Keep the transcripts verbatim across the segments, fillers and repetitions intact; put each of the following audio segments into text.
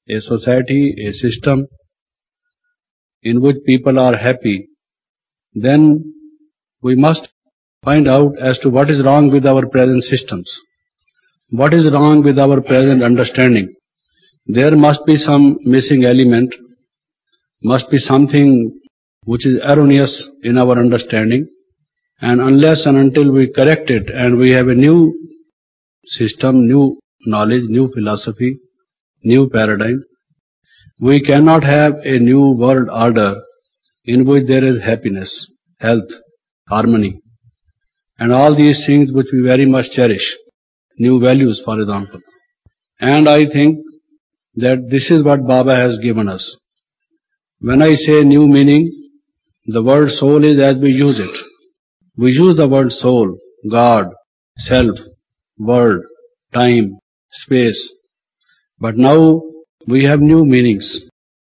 a society, a system in which people are happy, then we must find out as to what is wrong with our present systems. What is wrong with our present understanding? There must be some missing element, must be something which is erroneous in our understanding, and unless and until we correct it and we have a new system, new knowledge, new philosophy, new paradigm, we cannot have a new world order in which there is happiness, health, harmony, and all these things which we very much cherish, new values for example. And I think that this is what Baba has given us. When I say new meaning, the word soul is as we use it. We use the word soul, God, self, world, time, space. But now we have new meanings,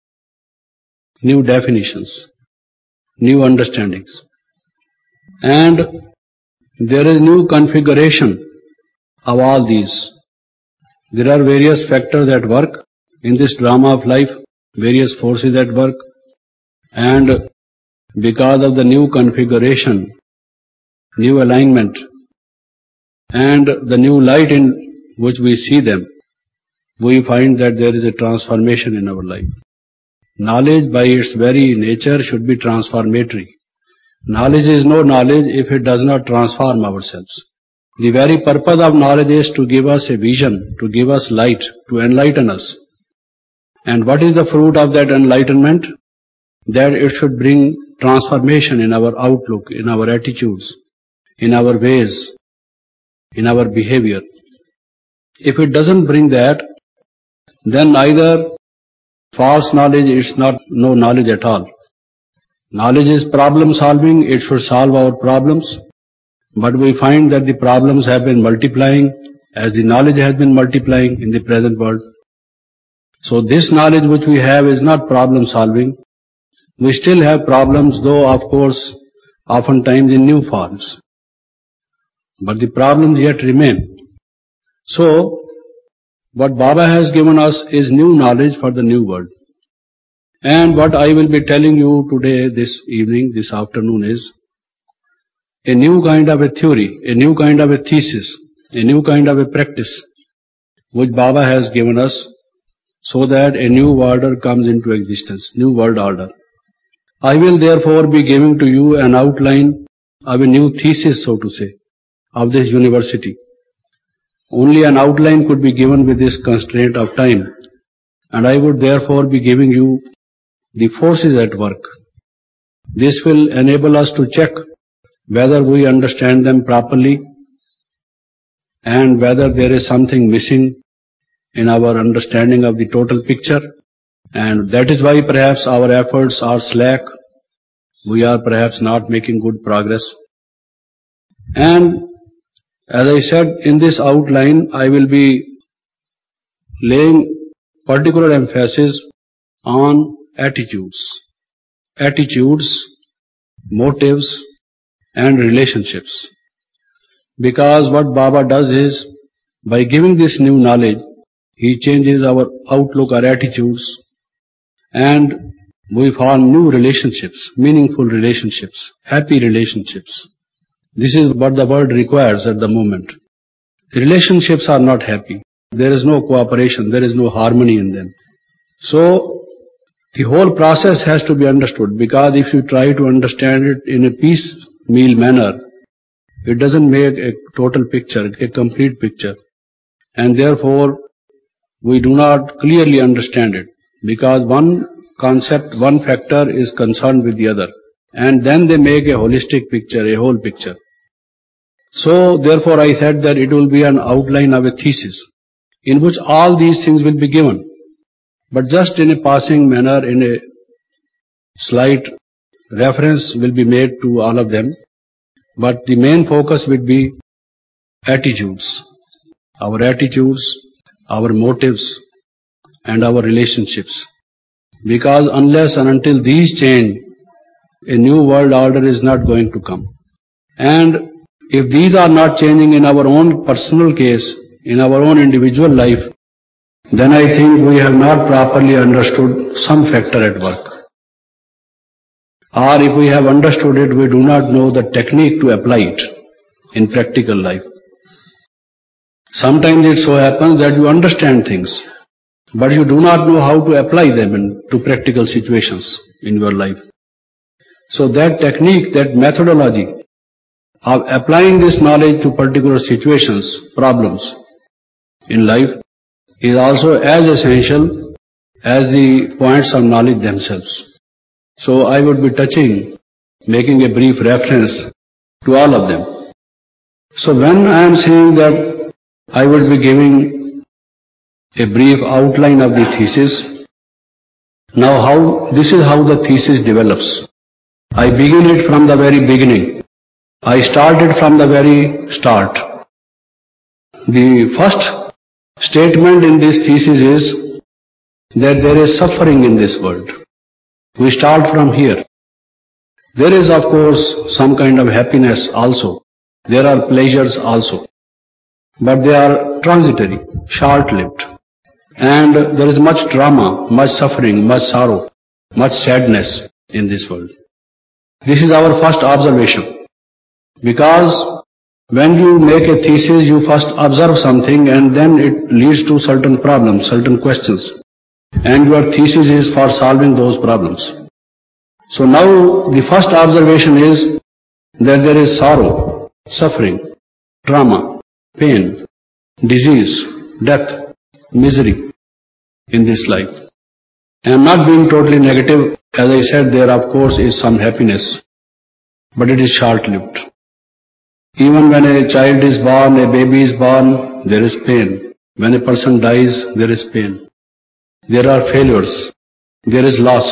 new definitions, new understandings. And there is new configuration of all these. There are various factors at work in this drama of life, various forces at work, and because of the new configuration, new alignment, and the new light in which we see them, we find that there is a transformation in our life. Knowledge by its very nature should be transformatory. Knowledge is no knowledge if it does not transform ourselves. The very purpose of knowledge is to give us a vision, to give us light, to enlighten us. And what is the fruit of that enlightenment? That it should bring transformation in our outlook, in our attitudes, in our ways, in our behavior. If it doesn't bring that, then either false knowledge is not no knowledge at all. Knowledge is problem solving, it should solve our problems, but we find that the problems have been multiplying as the knowledge has been multiplying in the present world. So this knowledge which we have is not problem solving. We still have problems, though of course oftentimes in new forms. But the problems yet remain. So, what Baba has given us is new knowledge for the new world. And what I will be telling you today, this evening, this afternoon is a new kind of a theory, a new kind of a thesis, a new kind of a practice which Baba has given us so that a new order comes into existence, new world order. I will therefore be giving to you an outline of a new thesis, so to say, of this university. Only an outline could be given with this constraint of time, and I would therefore be giving you the forces at work. This will enable us to check whether we understand them properly and whether there is something missing in our understanding of the total picture, and that is why perhaps our efforts are slack. We are perhaps not making good progress. And as I said, in this outline, I will be laying particular emphasis on attitudes, attitudes, motives, and relationships. Because what Baba does is, by giving this new knowledge, he changes our outlook, our attitudes, and we form new relationships, meaningful relationships, happy relationships. This is what the world requires at the moment. Relationships are not happy. There is no cooperation, there is no harmony in them. So, the whole process has to be understood, because if you try to understand it in a piecemeal manner, it doesn't make a total picture, a complete picture. And therefore, we do not clearly understand it, because one concept, one factor is concerned with the other, and then they make a holistic picture, a whole picture. So, therefore I said that it will be an outline of a thesis, in which all these things will be given, but just in a passing manner, in a slight reference will be made to all of them, but the main focus will be attitudes, our attitudes, our motives, and our relationships. Because unless and until these change, a new world order is not going to come. And if these are not changing in our own personal case, in our own individual life, then I think we have not properly understood some factor at work. Or if we have understood it, we do not know the technique to apply it in practical life. Sometimes it so happens that you understand things, but you do not know how to apply them into practical situations in your life. So that technique, that methodology of applying this knowledge to particular situations, problems in life is also as essential as the points of knowledge themselves. So I would be touching, making a brief reference to all of them. So when I am saying that I will be giving a brief outline of the thesis, now how, this is how the thesis develops. I begin it from the very beginning. I started from the very start. The first statement in this thesis is that there is suffering in this world. We start from here. There is, of course, some kind of happiness also. There are pleasures also. But they are transitory, short-lived. And there is much drama, much suffering, much sorrow, much sadness in this world. This is our first observation. Because when you make a thesis, you first observe something and then it leads to certain problems, certain questions. And your thesis is for solving those problems. So now the first observation is that there is sorrow, suffering, drama, pain, disease, death, misery in this life. I am not being totally negative. As I said, there of course is some happiness, but it is short-lived. Even when a child is born, a baby is born, there is pain. When a person dies, there is pain. There are failures. There is loss.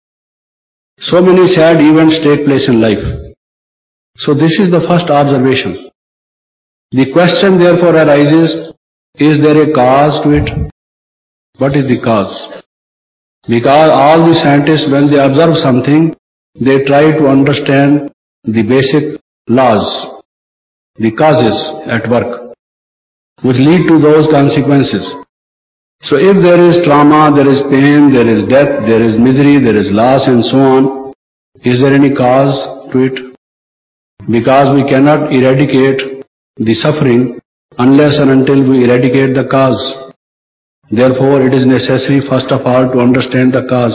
So many sad events take place in life. So this is the first observation. The question therefore arises, is there a cause to it? What is the cause? Because all the scientists, when they observe something, they try to understand the basic laws, the causes at work, which lead to those consequences. So if there is trauma, there is pain, there is death, there is misery, there is loss and so on, is there any cause to it? Because we cannot eradicate the suffering unless and until we eradicate the cause. Therefore, it is necessary first of all to understand the cause.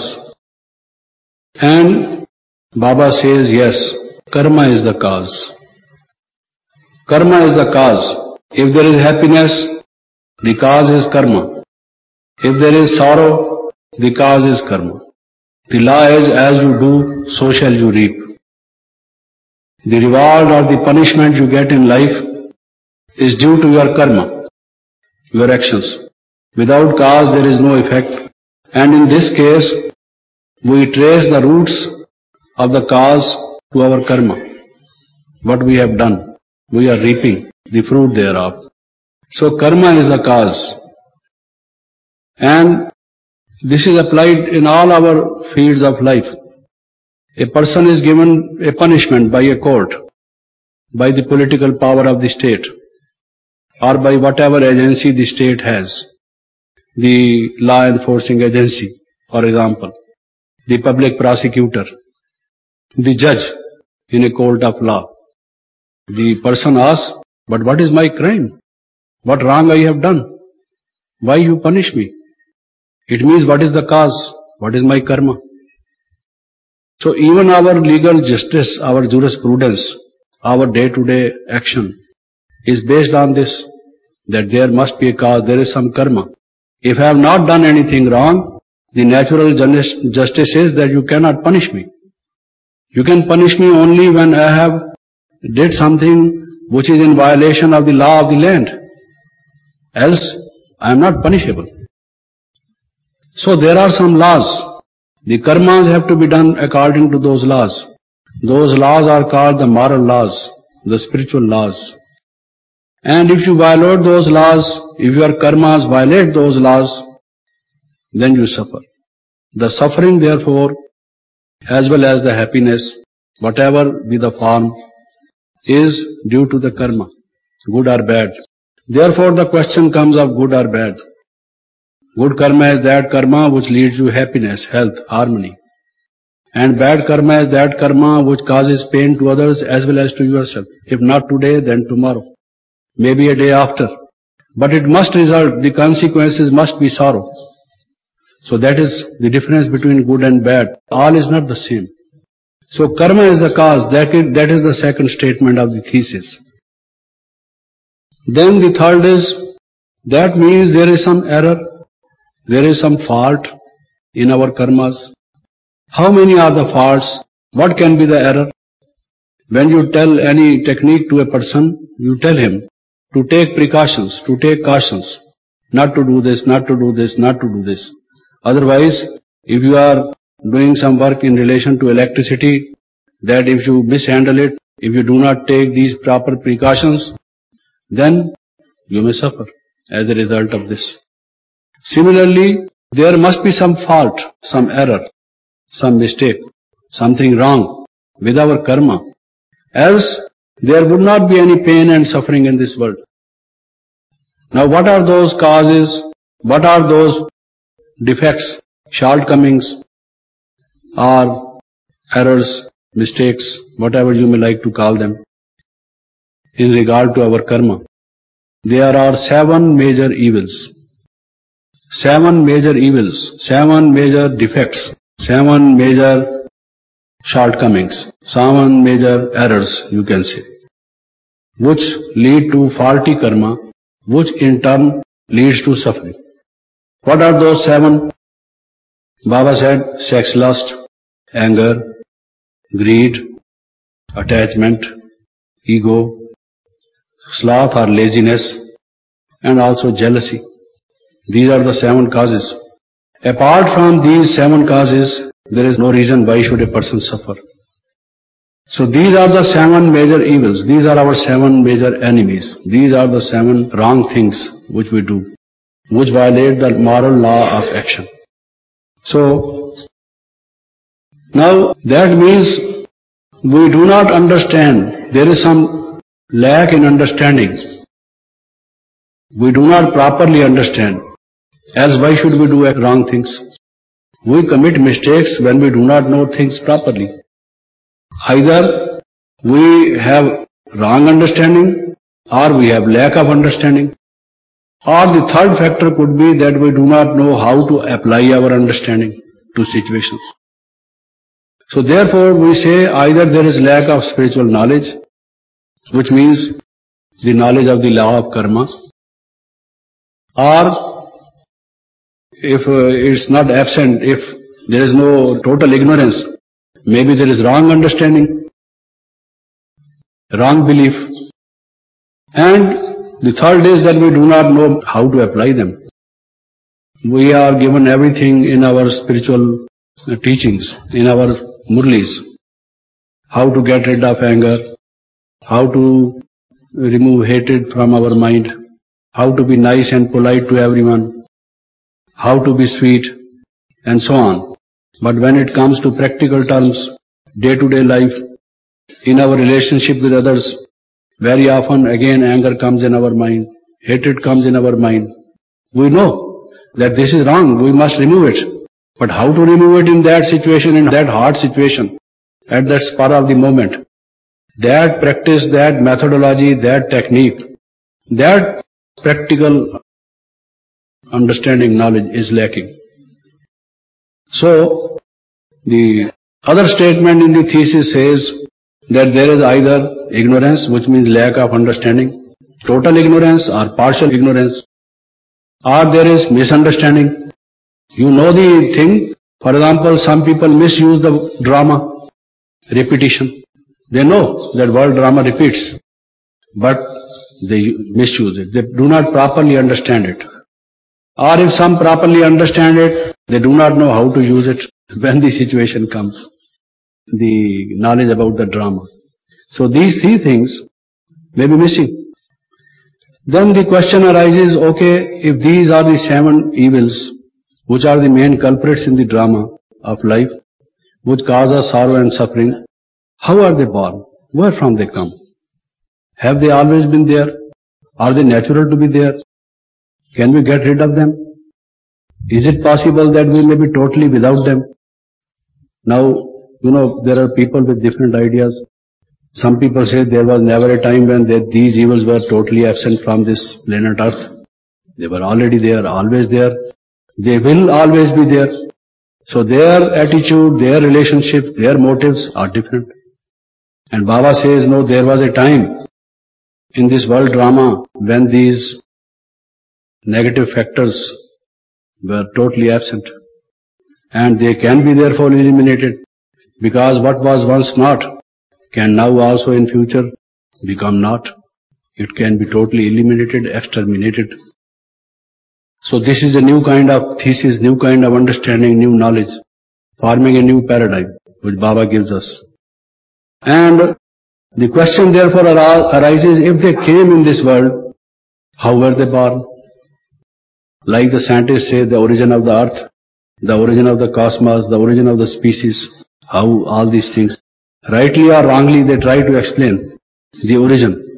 And Baba says, yes, karma is the cause. Karma is the cause. If there is happiness, the cause is karma. If there is sorrow, the cause is karma. The law is, as you do, so shall you reap. The reward or the punishment you get in life is due to your karma, your actions. Without cause there is no effect. And in this case, we trace the roots of the cause to our karma. What we have done, we are reaping the fruit thereof. So karma is the cause. And this is applied in all our fields of life. A person is given a punishment by a court, by the political power of the state, or by whatever agency the state has. The law enforcing agency, for example, the public prosecutor, the judge in a court of law. The person asks, but what is my crime? What wrong I have done? Why you punish me? It means what is the cause? What is my karma? So even our legal justice, our jurisprudence, our day-to-day action is based on this, that there must be a cause, there is some karma. If I have not done anything wrong, the natural justice is that you cannot punish me. You can punish me only when I have did something which is in violation of the law of the land. Else, I am not punishable. So there are some laws. The karmas have to be done according to those laws. Those laws are called the moral laws, the spiritual laws. And if you violate those laws, if your karmas violate those laws, then you suffer. The suffering, therefore, as well as the happiness, whatever be the form, is due to the karma, good or bad. Therefore, the question comes of good or bad. Good karma is that karma which leads to happiness, health, harmony. And bad karma is that karma which causes pain to others as well as to yourself. If not today, then tomorrow. Maybe a day after. But it must result, the consequences must be sorrow. So that is the difference between good and bad. All is not the same. So karma is the cause. That is, that is the second statement of the thesis. Then the third is, that means there is some error, there is some fault in our karmas. How many are the faults? What can be the error? When you tell any technique to a person, you tell him to take precautions, to take cautions, not to do this, not to do this, not to do this. Otherwise, if you are doing some work in relation to electricity, that if you mishandle it, if you do not take these proper precautions, then you may suffer as a result of this. Similarly, there must be some fault, some error, some mistake, something wrong with our karma. Else, there would not be any pain and suffering in this world. Now, what are those causes? What are those defects, shortcomings, or errors, mistakes, whatever you may like to call them, in regard to our karma? There are seven major evils. Seven major evils, seven major defects, seven major shortcomings, seven major errors, you can say, which lead to faulty karma, which in turn leads to suffering. What are those seven? Baba said, sex lust, anger, greed, attachment, ego, sloth or laziness, and also jealousy. These are the seven causes. Apart from these seven causes, there is no reason why should a person suffer. So these are the seven major evils. These are our seven major enemies. These are the seven wrong things which we do, which violate the moral law of action. So, now that means we do not understand. There is some lack in understanding. We do not properly understand. Else why should we do wrong things? We commit mistakes when we do not know things properly. Either we have wrong understanding or we have lack of understanding. Or the third factor could be that we do not know how to apply our understanding to situations. So therefore we say either there is lack of spiritual knowledge, which means the knowledge of the law of karma, or if uh, it's not absent, if there is no total ignorance, maybe there is wrong understanding, wrong belief. And the third is that we do not know how to apply them. We are given everything in our spiritual teachings, in our murlis, how to get rid of anger, how to remove hatred from our mind, how to be nice and polite to everyone, how to be sweet, and so on. But when it comes to practical terms, day-to-day life, in our relationship with others, very often again anger comes in our mind, hatred comes in our mind. We know that this is wrong, we must remove it. But how to remove it in that situation, in that hard situation, at that spur of the moment? That practice, that methodology, that technique, that practical understanding, knowledge is lacking. So, the other statement in the thesis says that there is either ignorance, which means lack of understanding, total ignorance or partial ignorance, or there is misunderstanding. You know the thing. For example, some people misuse the drama, repetition. They know that world drama repeats, but they misuse it. They do not properly understand it. Or if some properly understand it, they do not know how to use it when the situation comes, the knowledge about the drama. So these three things may be missing. Then the question arises, okay, if these are the seven evils, which are the main culprits in the drama of life, which cause us sorrow and suffering, how are they born? Where from they come? Have they always been there? Are they natural to be there? Can we get rid of them? Is it possible that we may be totally without them? Now, you know, there are people with different ideas. Some people say there was never a time when they, these evils were totally absent from this planet Earth. They were already there, always there. They will always be there. So their attitude, their relationship, their motives are different. And Baba says, no, there was a time in this world drama when these negative factors were totally absent. And they can be therefore eliminated, because what was once not can now also in future become not. It can be totally eliminated, exterminated. So this is a new kind of thesis, new kind of understanding, new knowledge, forming a new paradigm which Baba gives us. And the question therefore arises, if they came in this world, how were they born? Like the scientists say, the origin of the earth, the origin of the cosmos, the origin of the species, how all these things, rightly or wrongly, they try to explain the origin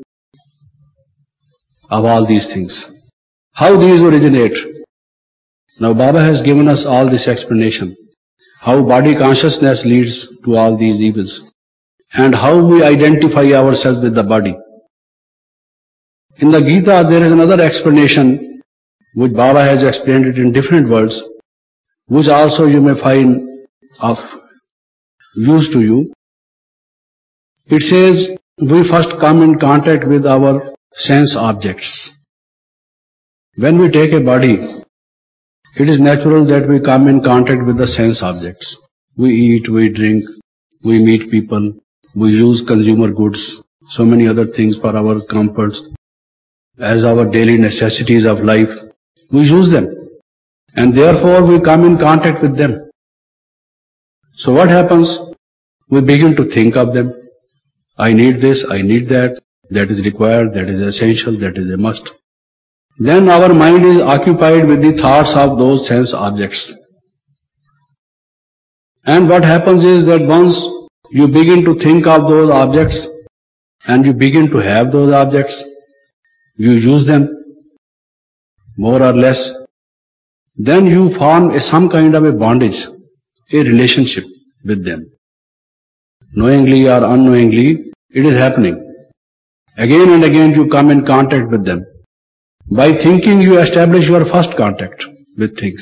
of all these things. How these originate? Now Baba has given us all this explanation. How body consciousness leads to all these evils. And how we identify ourselves with the body. In the Gita there is another explanation which Baba has explained it in different words, which also you may find of use to you. It says, we first come in contact with our sense objects. When we take a body, it is natural that we come in contact with the sense objects. We eat, we drink, we meet people, we use consumer goods, so many other things for our comforts, as our daily necessities of life. We use them. And therefore we come in contact with them. So what happens? We begin to think of them. I need this, I need that, that is required, that is essential, that is a must. Then our mind is occupied with the thoughts of those sense objects. And what happens is that once you begin to think of those objects and you begin to have those objects, you use them more or less, then you form a, some kind of a bondage, a relationship with them. Knowingly or unknowingly, it is happening. Again and again you come in contact with them. By thinking you establish your first contact with things.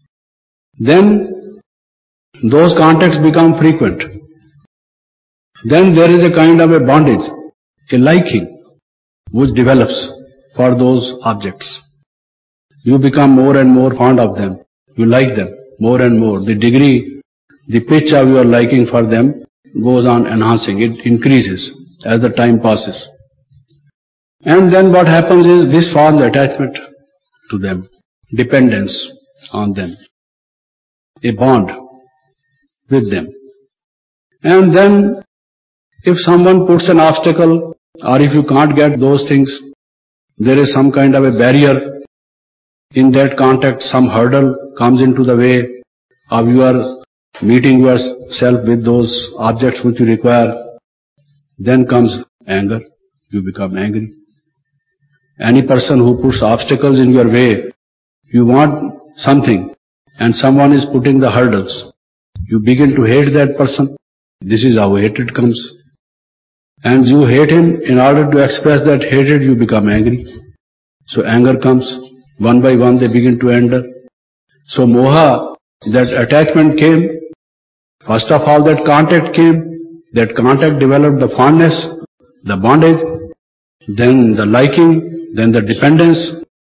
Then those contacts become frequent. Then there is a kind of a bondage, a liking, which develops for those objects. You become more and more fond of them. You like them more and more. The degree, the pitch of your liking for them goes on enhancing. It increases as the time passes. And then what happens is this forms attachment to them, dependence on them, a bond with them. And then if someone puts an obstacle, or if you can't get those things, there is some kind of a barrier in that contact, some hurdle comes into the way of your meeting yourself with those objects which you require, then comes anger. You become angry. Any person who puts obstacles in your way, you want something and someone is putting the hurdles, you begin to hate that person. This is how hatred comes. And you hate him. In order to express that hatred, you become angry. So anger comes. One by one they begin to enter. So moha, that attachment came. First of all that contact came. That contact developed the fondness, the bondage, then the liking, then the dependence,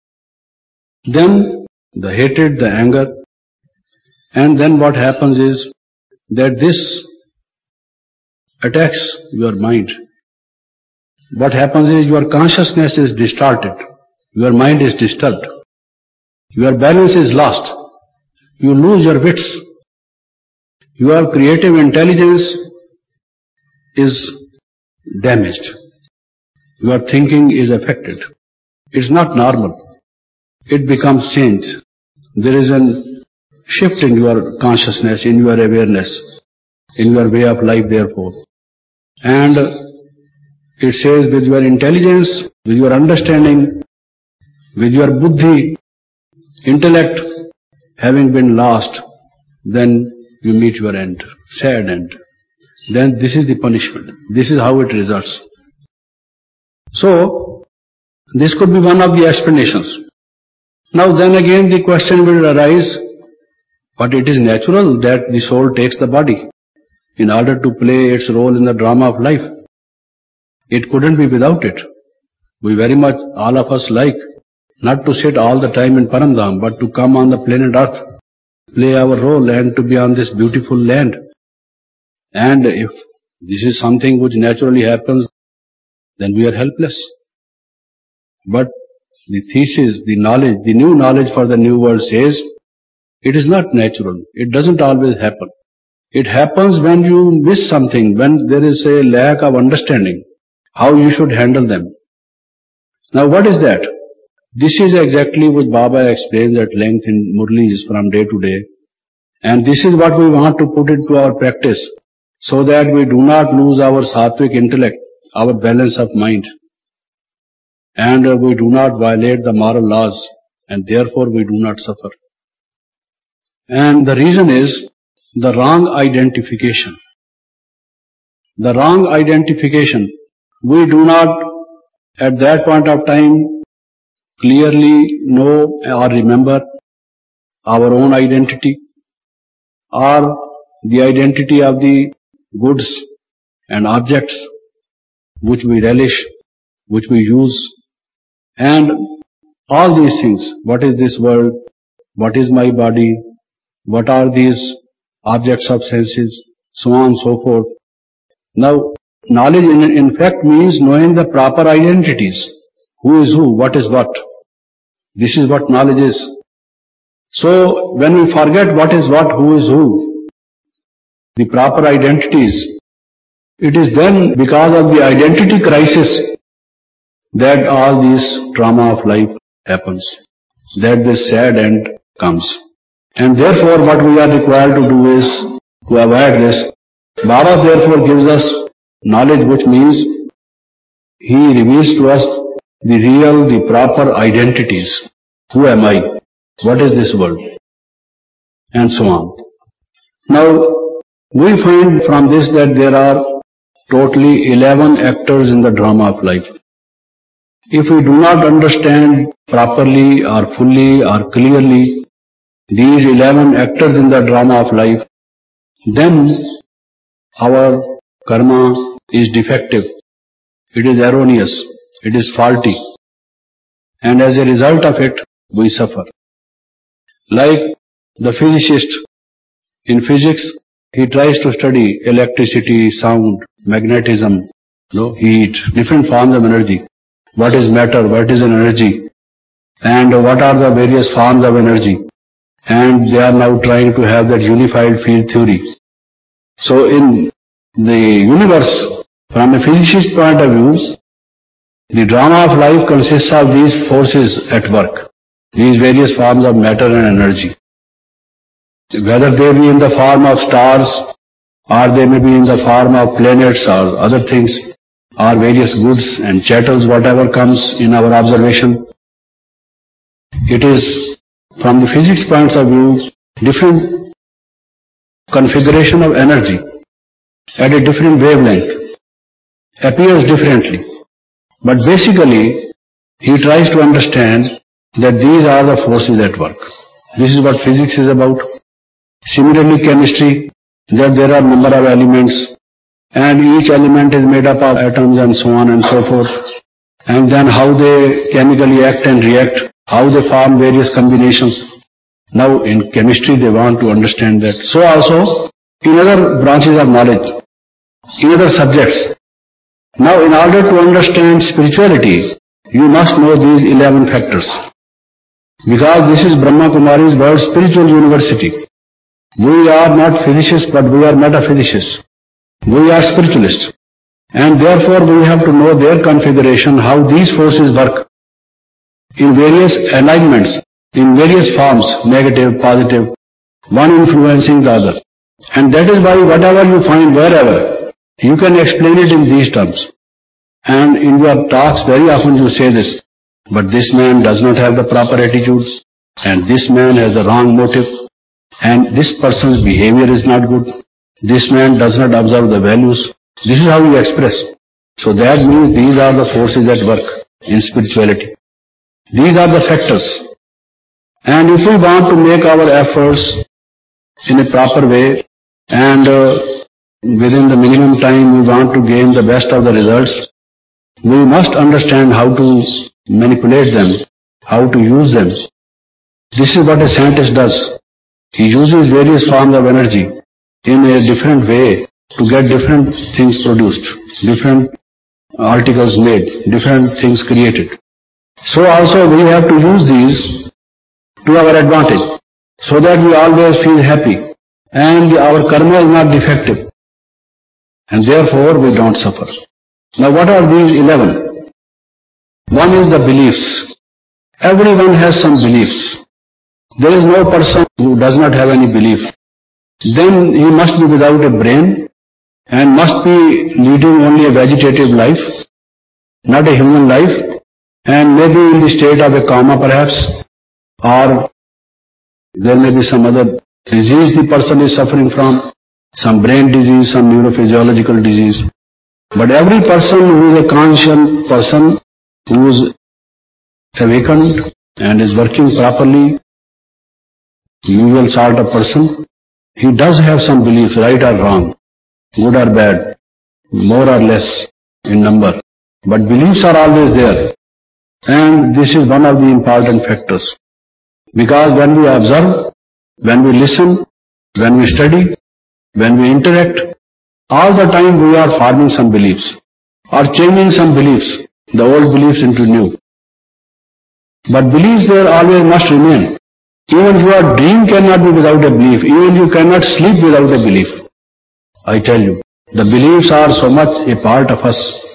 then the hatred, the anger. And then what happens is that this attacks your mind. What happens is your consciousness is distorted. Your mind is disturbed. Your balance is lost. You lose your wits. Your creative intelligence is damaged. Your thinking is affected. It's not normal. It becomes changed. There is a shift in your consciousness, in your awareness, in your way of life therefore. And it says with your intelligence, with your understanding, with your buddhi, intellect, having been lost, then you meet your end, sad end. Then this is the punishment. This is how it results. So, this could be one of the explanations. Now then again the question will arise, but it is natural that the soul takes the body in order to play its role in the drama of life. It couldn't be without it. We very much, all of us like, not to sit all the time in Paramdham, but to come on the planet Earth, play our role and to be on this beautiful land. And if this is something which naturally happens, then we are helpless. But the thesis, the knowledge, the new knowledge for the new world says, it is not natural. It doesn't always happen. It happens when you miss something, when there is a lack of understanding, how you should handle them. Now what is that? This is exactly what Baba explains at length in Murlis from day to day. And this is what we want to put into our practice, so that we do not lose our sattvic intellect, our balance of mind. And we do not violate the moral laws, and therefore we do not suffer. And the reason is the wrong identification. The wrong identification. We do not, at that point of time, clearly know or remember our own identity, or the identity of the goods and objects which we relish, which we use, and all these things. What is this world? What is my body? What are these objects of senses? So on and so forth. Now, knowledge in, in fact means knowing the proper identities. Who is who? What is what? This is what knowledge is. So, when we forget what is what, who is who, the proper identities, it is then because of the identity crisis that all this drama of life happens, that this sad end comes. And therefore what we are required to do is to avoid this. Baba therefore gives us knowledge, which means he reveals to us the real, the proper identities. Who am I? What is this world? And so on. Now, we find from this that there are totally eleven actors in the drama of life. If we do not understand properly or fully or clearly these eleven actors in the drama of life, then our karma is defective, it is erroneous, it is faulty, and as a result of it, we suffer. Like the physicist, in physics, he tries to study electricity, sound, magnetism, no, heat, different forms of energy. What is matter, what is an energy, and what are the various forms of energy. And they are now trying to have that unified field theory. So in the universe, from a physicist point of view, the drama of life consists of these forces at work, these various forms of matter and energy. Whether they be in the form of stars, or they may be in the form of planets or other things, or various goods and chattels, whatever comes in our observation. It is, from the physics points of view, different configuration of energy at a different wavelength, appears differently. But basically, he tries to understand that these are the forces at work. This is what physics is about. Similarly, chemistry, that there are number of elements, and each element is made up of atoms and so on and so forth. And then how they chemically act and react, how they form various combinations. Now in chemistry they want to understand that. So also in other branches of knowledge, in other subjects. Now in order to understand spirituality, you must know these eleven factors. Because this is Brahma Kumari's world spiritual university. We are not physicists, but we are metaphysicists. We are spiritualists. And therefore we have to know their configuration, how these forces work in various alignments, in various forms, negative, positive, one influencing the other. And that is why whatever you find wherever, you can explain it in these terms. And in your talks very often you say this, but this man does not have the proper attitude, and this man has the wrong motive, and this person's behavior is not good, this man does not observe the values. This is how we express. So that means these are the forces at work in spirituality. These are the factors. And if we want to make our efforts in a proper way, and uh, within the minimum time we want to gain the best of the results, we must understand how to manipulate them, how to use them. This is what a scientist does. He uses various forms of energy in a different way to get different things produced, different articles made, different things created. So also we have to use these to our advantage, so that we always feel happy and our karma is not defective, and therefore we don't suffer. Now what are these eleven? One is the beliefs. Everyone has some beliefs. There is no person who does not have any belief. Then he must be without a brain and must be leading only a vegetative life, not a human life, and maybe in the state of a coma perhaps, or there may be some other disease the person is suffering from, some brain disease, some neurophysiological disease. But every person who is a conscious person, who is awakened and is working properly, usual sort of person, he does have some beliefs, right or wrong, good or bad, more or less in number. But beliefs are always there. And this is one of the important factors. Because when we observe, when we listen, when we study, when we interact, all the time we are forming some beliefs, or changing some beliefs, the old beliefs into new. But beliefs there always must remain. Even your dream cannot be without a belief. Even you cannot sleep without a belief. I tell you, the beliefs are so much a part of us.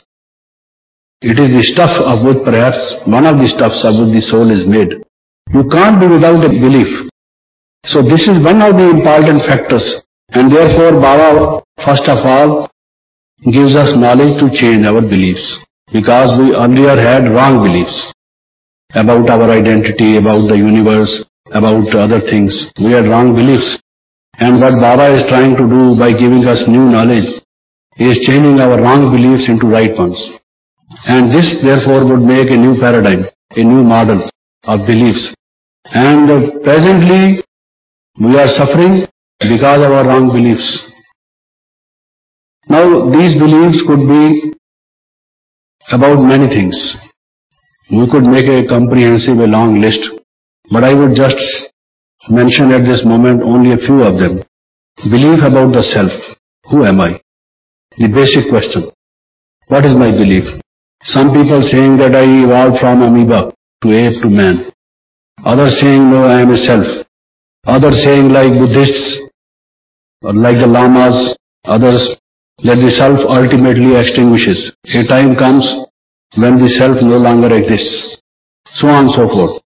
It is the stuff of which perhaps one of the stuffs of which the soul is made. You can't be without a belief. So this is one of the important factors. And therefore Baba, first of all, gives us knowledge to change our beliefs. Because we earlier had wrong beliefs about our identity, about the universe, about other things. We had wrong beliefs. And what Baba is trying to do by giving us new knowledge is changing our wrong beliefs into right ones. And this therefore would make a new paradigm, a new model of beliefs. And uh, presently we are suffering because of our wrong beliefs. Now these beliefs could be about many things. We could make a comprehensive, a long list. But I would just mention at this moment only a few of them. Belief about the self. Who am I? The basic question. What is my belief? Some people saying that I evolved from amoeba to ape to man. Others saying, no, I am a self. Others saying, like Buddhists, or like the Lamas, others, that the self ultimately extinguishes. A time comes when the self no longer exists. So on and so forth.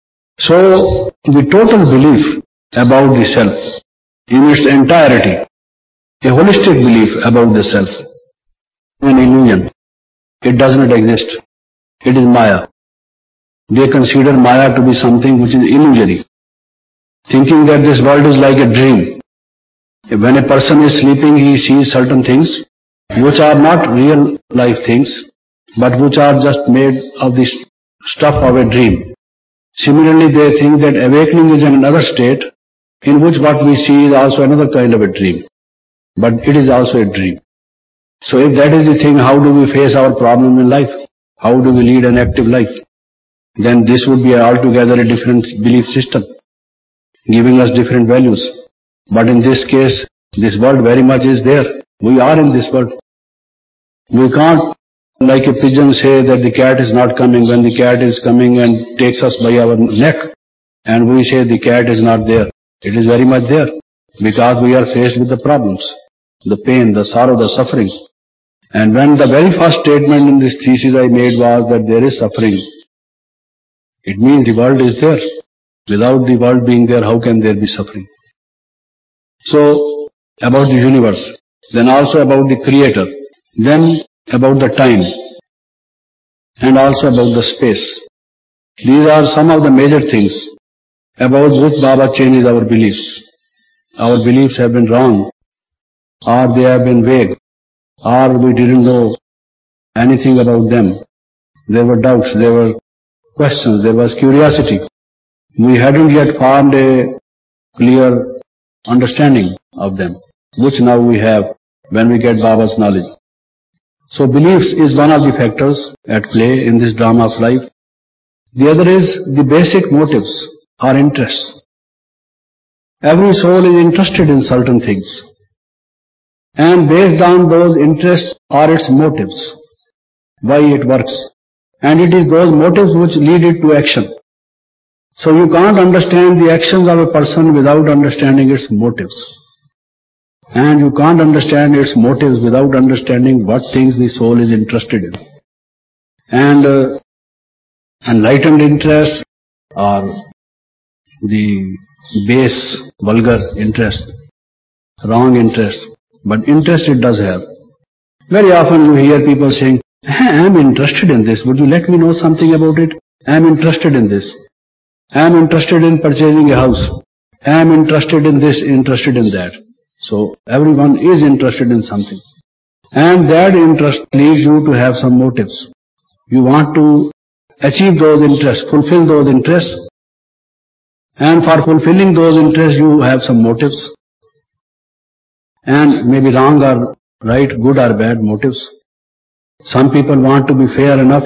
So, the total belief about the self, in its entirety, a holistic belief about the self, an illusion. It does not exist. It is Maya. They consider Maya to be something which is illusory, thinking that this world is like a dream. When a person is sleeping, he sees certain things which are not real life things, but which are just made of the stuff of a dream. Similarly, they think that awakening is another state in which what we see is also another kind of a dream. But it is also a dream. So if that is the thing, how do we face our problem in life? How do we lead an active life? Then this would be altogether a different belief system, giving us different values. But in this case, this world very much is there. We are in this world. We can't, like a pigeon, say that the cat is not coming when the cat is coming and takes us by our neck, and we say the cat is not there. It is very much there, because we are faced with the problems, the pain, the sorrow, the suffering. And when the very first statement in this thesis I made was that there is suffering, it means the world is there. Without the world being there, how can there be suffering? So, about the universe, then also about the Creator, then about the time, and also about the space. These are some of the major things. about which Baba changes our beliefs. Our beliefs have been wrong, or they have been vague, or we didn't know anything about them. There were doubts, there were questions, there was curiosity. We hadn't yet formed a clear understanding of them, which now we have when we get Baba's knowledge. So beliefs is one of the factors at play in this drama of life. The other is the basic motives or interests. Every soul is interested in certain things. And based on those interests or its motives, why it works. And it is those motives which lead it to action. So you can't understand the actions of a person without understanding its motives. And you can't understand its motives without understanding what things the soul is interested in. And uh, enlightened interests are the base, vulgar interest, wrong interest. But interest it does have. Very often you hear people saying, I am interested in this. Would you let me know something about it? I am interested in this. I am interested in purchasing a house. I am interested in this, interested in that. So everyone is interested in something. And that interest leads you to have some motives. You want to achieve those interests, fulfill those interests. And for fulfilling those interests you have some motives. And maybe wrong or right, good or bad motives. Some people want to be fair enough.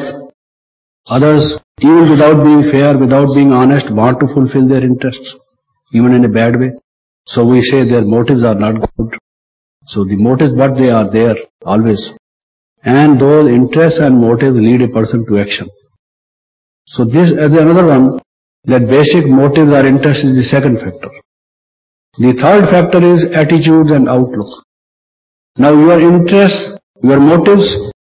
Others, even without being fair, without being honest, want to fulfill their interests, even in a bad way. So we say their motives are not good. So the motives, but they are there always. And those interests and motives lead a person to action. So this is another one, that basic motives or interests is the second factor. The third factor is attitudes and outlook. Now your interests, your motives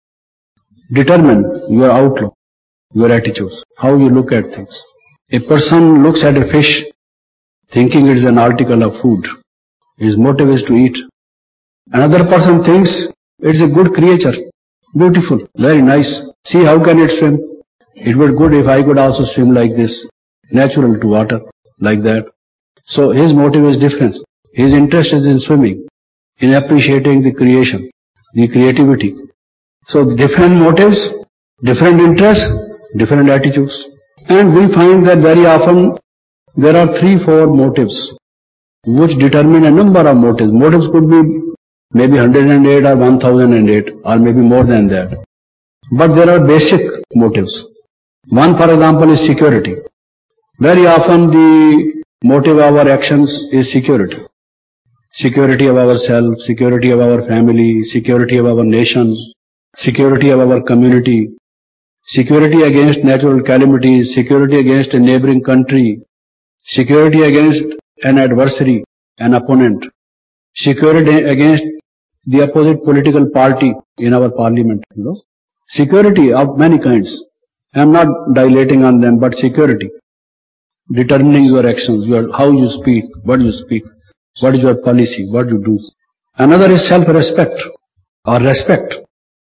determine your outlook, your attitudes, how you look at things. A person looks at a fish thinking it is an article of food. His motive is to eat. Another person thinks it's a good creature, beautiful, very nice. See how can it swim? It would be good if I could also swim like this, natural to water, like that. So his motive is different. His interest is in swimming, in appreciating the creation, the creativity. So different motives, different interests, different attitudes. And we find that very often there are three, four motives which determine a number of motives. Motives could be maybe one hundred eight or one thousand eight or maybe more than that. But there are basic motives. One, for example, is security. Very often the motive of our actions is security. Security of ourselves, security of our family, security of our nation, security of our community, security against natural calamities, security against a neighboring country, security against an adversary, an opponent, security against the opposite political party in our parliament. You know? Security of many kinds. I am not dilating on them, but security. Determining your actions, your, how you speak, what you speak, what is your policy, what you do. Another is self-respect or respect.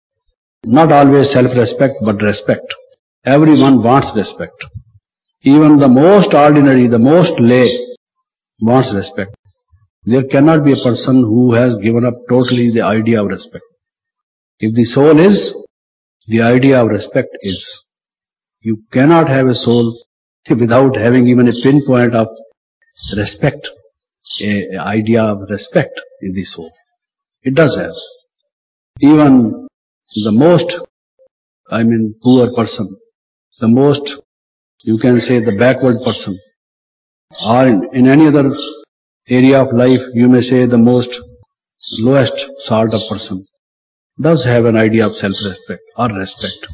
Not always self-respect, but respect. Everyone wants respect. Even the most ordinary, the most lay wants respect. There cannot be a person who has given up totally the idea of respect. If the soul is, the idea of respect is. You cannot have a soul without having even a pinpoint of respect, a, a idea of respect in the soul. It does have. Even the most, I mean, poor person, the most, you can say the backward person, or in, in any other area of life, you may say the most lowest sort of person, does have an idea of self-respect or respect.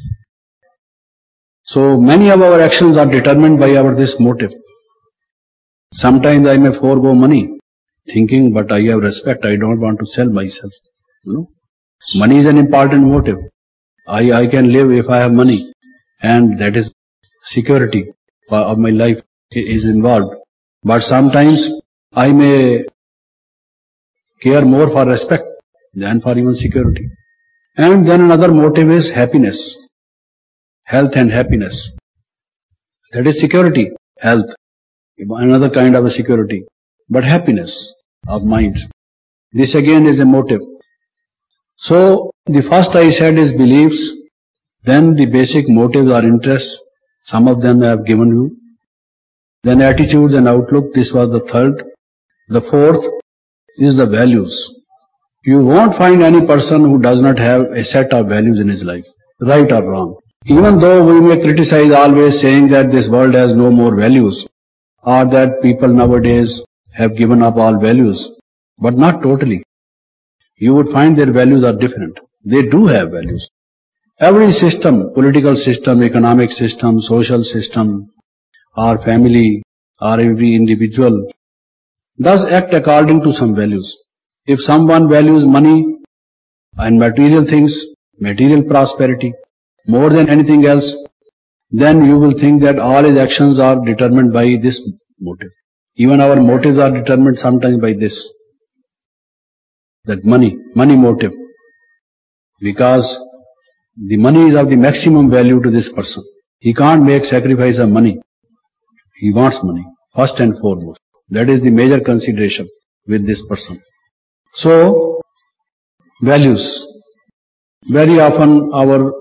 So many of our actions are determined by our this motive. Sometimes I may forego money, thinking, but I have respect, I don't want to sell myself. You know? Money is an important motive. I, I can live if I have money, and that is security of my life is involved. But sometimes I may care more for respect than for even security. And then another motive is happiness. Health and happiness. That is security, health. another kind of a security, but happiness of mind. This again is a motive. So the first I said is beliefs, then the basic motives or interests, some of them I have given you. Then attitudes and outlook, this was the third. The fourth is the values. You won't find any person who does not have a set of values in his life, right or wrong. Even though we may criticize always saying that this world has no more values, or that people nowadays have given up all values, but not totally. You would find their values are different. They do have values. Every system, political system, economic system, social system, our family, or every individual does act according to some values. If someone values money and material things, material prosperity, more than anything else, then you will think that all his actions are determined by this motive. Even our motives are determined sometimes by this. That money, money motive. Because the money is of the maximum value to this person. He can't make sacrifice of money. He wants money, first and foremost. That is the major consideration with this person. So, values. Very often our...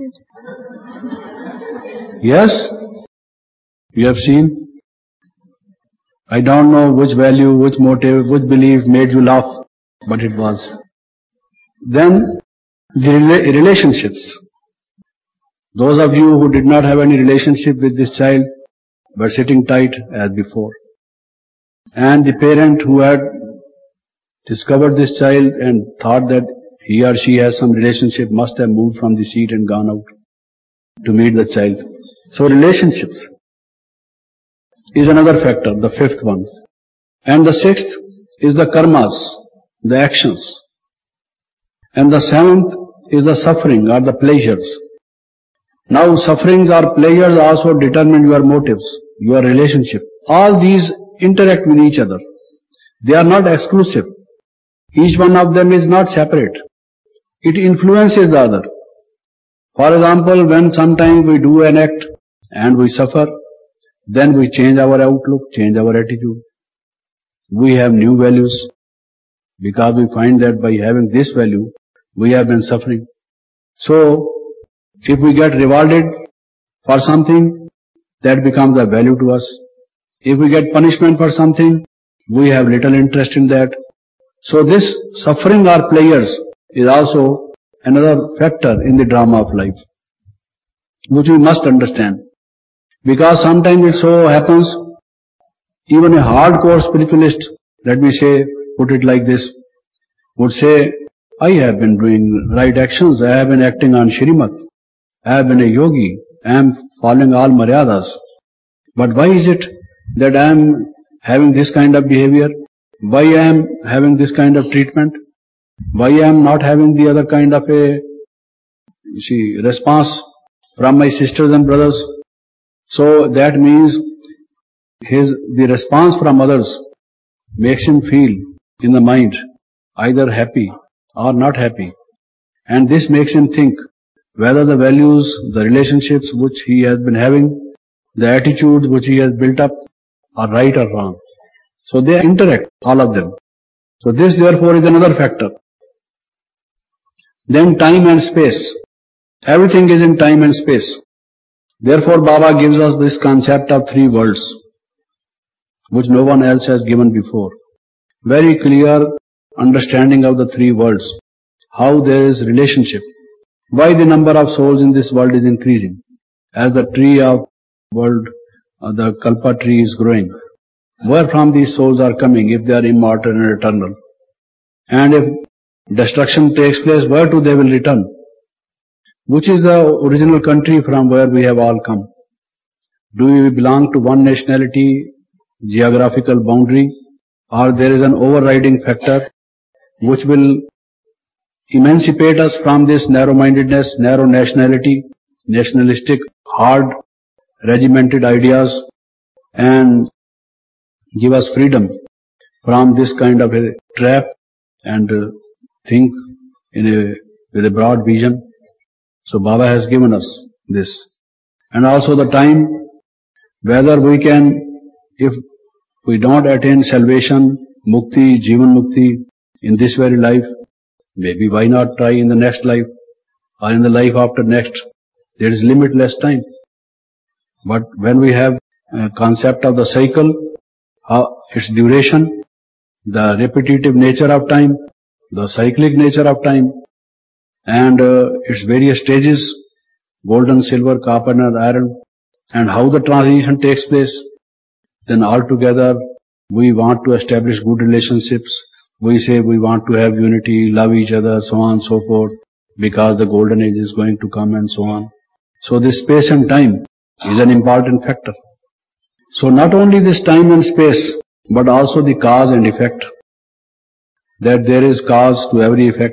Yes? You have seen? I don't know which value, which motive, which belief made you laugh, but it was. Then, the rela- relationships. Those of you who did not have any relationship with this child were sitting tight as before. And the parent who had discovered this child and thought that he or she has some relationship must have moved from the seat and gone out to meet the child. So relationships is another factor, the fifth one. And the sixth is the karmas, the actions. And the seventh is the suffering or the pleasures. Now sufferings or pleasures also determine your motives, your relationship. All these interact with each other. They are not exclusive. Each one of them is not separate. It influences the other. For example, when sometimes we do an act and we suffer, then we change our outlook, change our attitude. We have new values because we find that by having this value, we have been suffering. So, if we get rewarded for something, that becomes a value to us. If we get punishment for something, we have little interest in that. So this suffering or pleasures is also another factor in the drama of life, which we must understand. Because sometimes it so happens, even a hardcore spiritualist, let me say, put it like this, would say, I have been doing right actions, I have been acting on Shrimat, I have been a yogi, I am following all maryadas. But why is it that I am having this kind of behavior? Why I am having this kind of treatment? Why I am not having the other kind of a you see, response from my sisters and brothers? So that means his the response from others makes him feel in the mind either happy or not happy. And this makes him think whether the values, the relationships which he has been having, the attitudes which he has built up are right or wrong. So they interact, all of them. So this therefore is another factor. Then time and space. Everything is in time and space. Therefore Baba gives us this concept of three worlds, which no one else has given before. Very clear understanding of the three worlds. How there is relationship. Why the number of souls in this world is increasing. As the tree of world, uh, the Kalpa tree is growing. Where from these souls are coming if they are immortal and eternal? And if destruction takes place, where to they will return? Which is the original country from where we have all come? Do we belong to one nationality, geographical boundary, or there is an overriding factor which will emancipate us from this narrow-mindedness, narrow nationality, nationalistic, hard, regimented ideas, and give us freedom from this kind of a trap and uh, think in a, with a broad vision. So Baba has given us this. And also the time, whether we can if we don't attain salvation, mukti, jivan mukti in this very life, maybe why not try in the next life or in the life after next? There is limitless time. But when we have a concept of the cycle, how its duration, the repetitive nature of time, the cyclic nature of time, and uh, its various stages, golden, silver, copper and iron, and how the transition takes place, then altogether we want to establish good relationships. We say we want to have unity, love each other, so on and so forth, because the golden age is going to come and so on. So this space and time is an important factor. So not only this time and space, but also the cause and effect. That there is cause to every effect.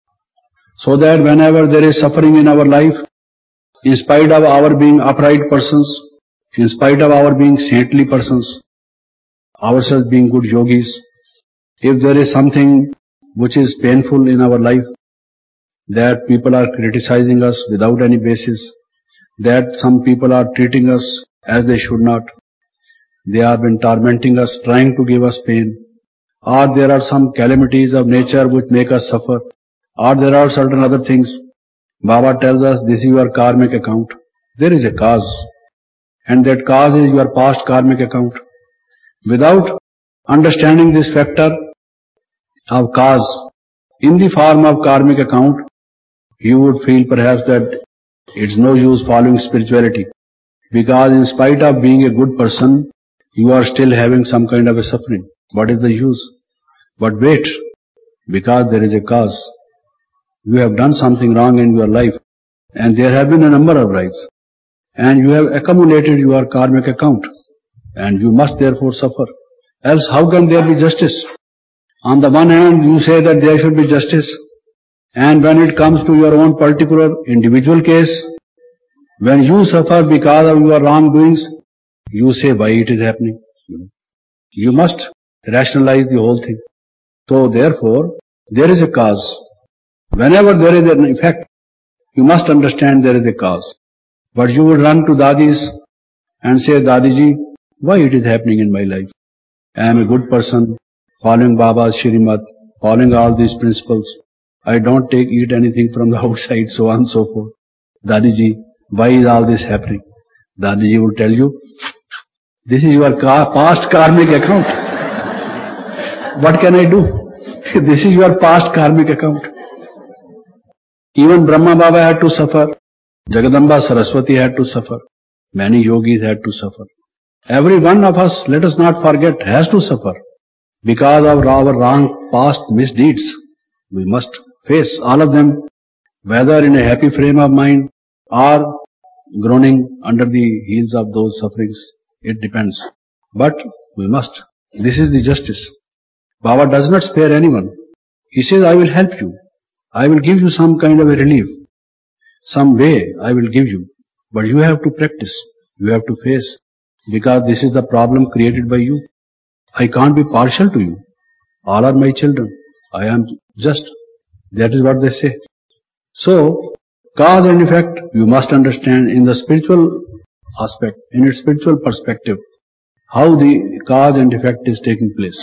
So that whenever there is suffering in our life, in spite of our being upright persons, in spite of our being saintly persons, ourselves being good yogis, if there is something which is painful in our life, that people are criticizing us without any basis, that some people are treating us as they should not, they have been tormenting us, trying to give us pain, or there are some calamities of nature which make us suffer, or there are certain other things. Baba tells us this is your karmic account. There is a cause, and that cause is your past karmic account. Without understanding this factor of cause in the form of karmic account, you would feel perhaps that it's no use following spirituality, because in spite of being a good person, you are still having some kind of a suffering. What is the use? But wait, because there is a cause. You have done something wrong in your life, and there have been a number of rights, and you have accumulated your karmic account, and you must therefore suffer. Else how can there be justice? On the one hand, you say that there should be justice, and when it comes to your own particular individual case, when you suffer because of your wrongdoings, you say why it is happening. You must rationalize the whole thing. So therefore, there is a cause. Whenever there is an effect, you must understand there is a cause. But you would run to Dadis and say, Dadiji, why it is happening in my life? I am a good person, following Baba's Shrimad, following all these principles. I don't take eat anything from the outside, so on and so forth. Dadiji, why is all this happening? Dadiji will tell you, this is your car, past karmic account. What can I do? This is your past karmic account. Even Brahma Baba had to suffer. Jagadamba Saraswati had to suffer. Many yogis had to suffer. Every one of us, let us not forget, has to suffer. Because of our wrong past misdeeds, we must face all of them, whether in a happy frame of mind or groaning under the heels of those sufferings. It depends. But we must. This is the justice. Baba does not spare anyone. He says, I will help you. I will give you some kind of a relief. Some way I will give you. But you have to practice. You have to face. Because this is the problem created by you. I can't be partial to you. All are my children. I am just. That is what they say. So, cause and effect, you must understand in the spiritual aspect, in its spiritual perspective, how the cause and effect is taking place.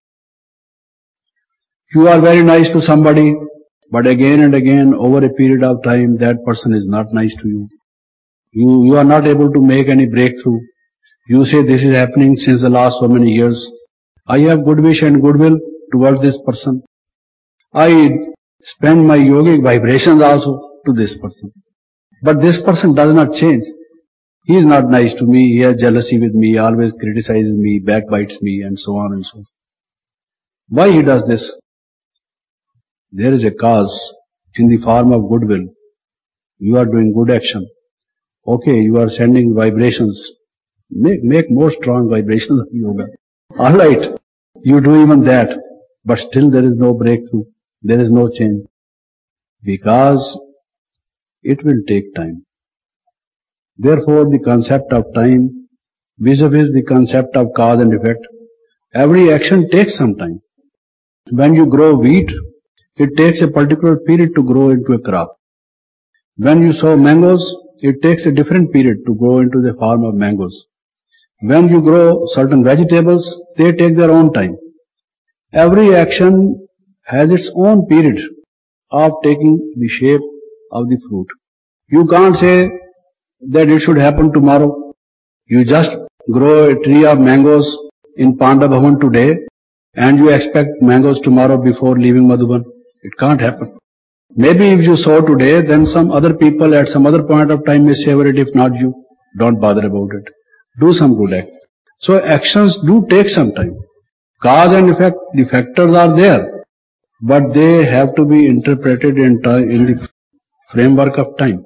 You are very nice to somebody, but again and again, over a period of time, that person is not nice to you. You, you are not able to make any breakthrough. You say this is happening since the last so many years. I have good wish and goodwill towards this person. I spend my yogic vibrations also to this person. But this person does not change. He is not nice to me, he has jealousy with me, always criticizes me, backbites me, and so on and so on. Why he does this? There is a cause in the form of goodwill. You are doing good action. Okay, you are sending vibrations. Make, make more strong vibrations of yoga. Alright, you do even that, but still there is no breakthrough. There is no change. Because it will take time. Therefore, the concept of time, vis-a-vis the concept of cause and effect, every action takes some time. When you grow wheat, it takes a particular period to grow into a crop. When you sow mangoes, it takes a different period to grow into the form of mangoes. When you grow certain vegetables, they take their own time. Every action has its own period of taking the shape of the fruit. You can't say that it should happen tomorrow. You just grow a tree of mangoes in Panda Bhavan today and you expect mangoes tomorrow before leaving Madhuban. It can't happen. Maybe if you sow today, then some other people at some other point of time may savor it, if not you. Don't bother about it. Do some good act. So actions do take some time. Cause and effect, the factors are there, but they have to be interpreted in, in the framework of time.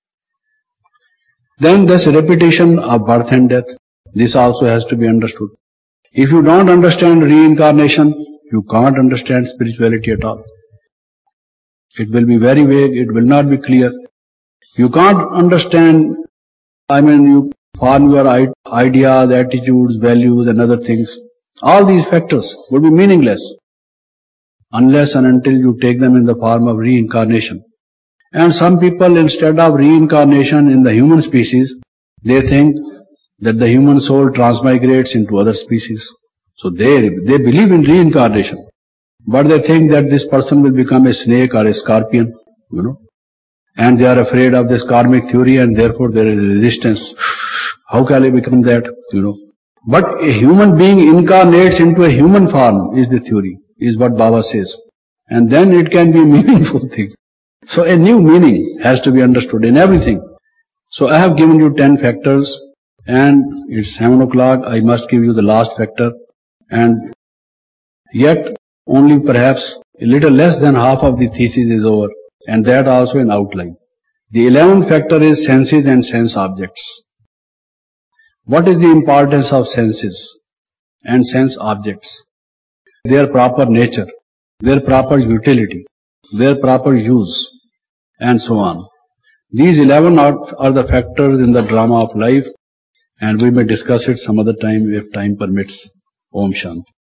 Then this repetition of birth and death, this also has to be understood. If you don't understand reincarnation, you can't understand spirituality at all. It will be very vague, it will not be clear. You can't understand, I mean, you form your ideas, attitudes, values and other things. All these factors would be meaningless unless and until you take them in the form of reincarnation. And some people, instead of reincarnation in the human species, they think that the human soul transmigrates into other species. So they, they believe in reincarnation. But they think that this person will become a snake or a scorpion, you know. And they are afraid of this karmic theory and therefore there is resistance. How can I become that, you know. But a human being incarnates into a human form is the theory, is what Baba says. And then it can be a meaningful thing. So a new meaning has to be understood in everything. So I have given you ten factors and it's seven o'clock. I must give you the last factor. And yet only perhaps a little less than half of the thesis is over. And that also in outline. The eleventh factor is senses and sense objects. What is the importance of senses and sense objects? Their proper nature, their proper utility, their proper use, and so on. These eleven are, are the factors in the drama of life, and we may discuss it some other time if time permits. Om Shanti.